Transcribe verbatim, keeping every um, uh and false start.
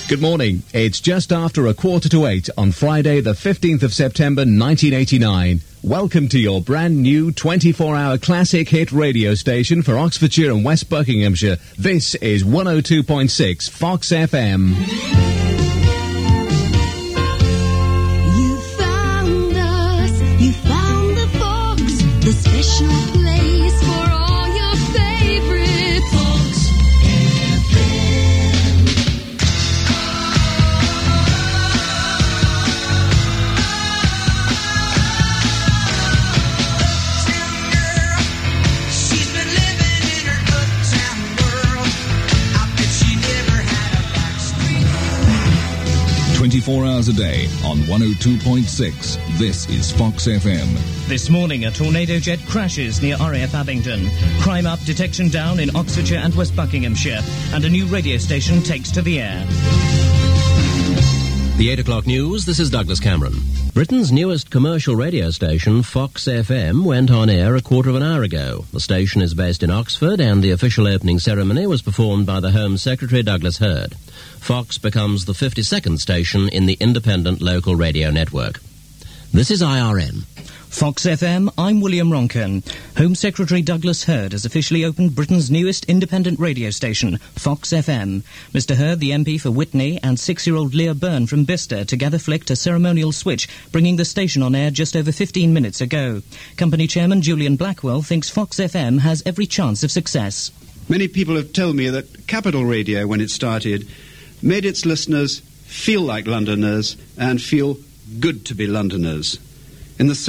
Good morning. It's just after a quarter to eight on Friday, the fifteenth of September, nineteen eighty-nine. Welcome to your brand new twenty-four hour classic hit radio station for Oxfordshire and West Buckinghamshire. This is one oh two point six Fox F M. You found us, you found the Fox, the special place for all your favorite Fox F M. She's been living in her uptown world. I bet she never had a backstreet. twenty-four hours a day on one oh two point six. This is Fox F M. This morning, a tornado jet crashes near R A F Abingdon. Crime up, detection down in Oxfordshire and West Buckinghamshire. And a new radio station takes to the air. The eight o'clock news, this is Douglas Cameron. Britain's newest commercial radio station, Fox F M, went on air a quarter of an hour ago. The station is based in Oxford, and the official opening ceremony was performed by the Home Secretary, Douglas Hurd. Fox becomes the fifty-second station in the independent local radio network. This is I R N. Fox F M, I'm William Ronken. Home Secretary Douglas Hurd has officially opened Britain's newest independent radio station, Fox F M. Mister Hurd, the M P for Witney, and six-year-old Leah Byrne from Bicester together flicked a ceremonial switch, bringing the station on air just over fifteen minutes ago. Company Chairman Julian Blackwell thinks Fox F M has every chance of success. Many people have told me that Capital Radio, when it started, made its listeners feel like Londoners and feel good to be Londoners. In the